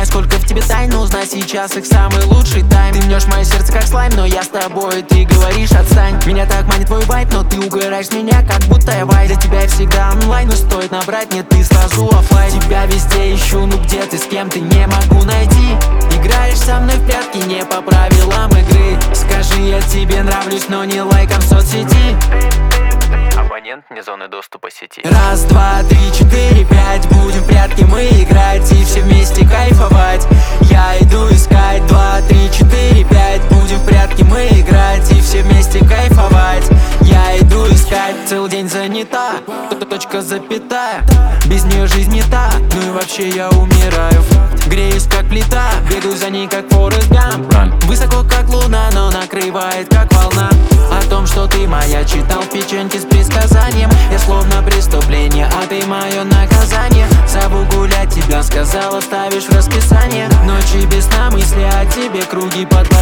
знаю, сколько в тебе тайн, но узнай сейчас их самый лучший тайм. Ты мнешь мое сердце как слайм, но я с тобой, ты говоришь отстань. Меня так манит твой вайб, но ты угораешь с меня, как будто я вайп. Для тебя я всегда онлайн, но стоит набрать, нет, ты сразу оффлайн. Тебя везде ищу, ну где ты, с кем ты, не могу найти. Играешь со мной в прятки, не по правилам игры. Скажи, я тебе нравлюсь, но не лайком в соцсети. Абонент вне зоны доступа сети. Раз, два, три, четыре, пять. Будем в прятки мы играть и все вместе кайфовать. Я иду искать. Два, три, четыре, пять. Будем в прятки мы играть и все вместе кайфовать. Я иду искать. Целый день занята, точка, запятая. Без нее жизнь не та, ну и вообще я умираю. Греюсь как плита, бегаю за ней как Форест Гамп. Высоко как луна, но накрывает как волна. О том, что ты моя, читал в печеньке с предсказанием. Я словно преступление, а ты мое наказание. Зову гулять тебя, сказала, ставишь в расписание. Ночи без сна, мысли о тебе, круги по твоей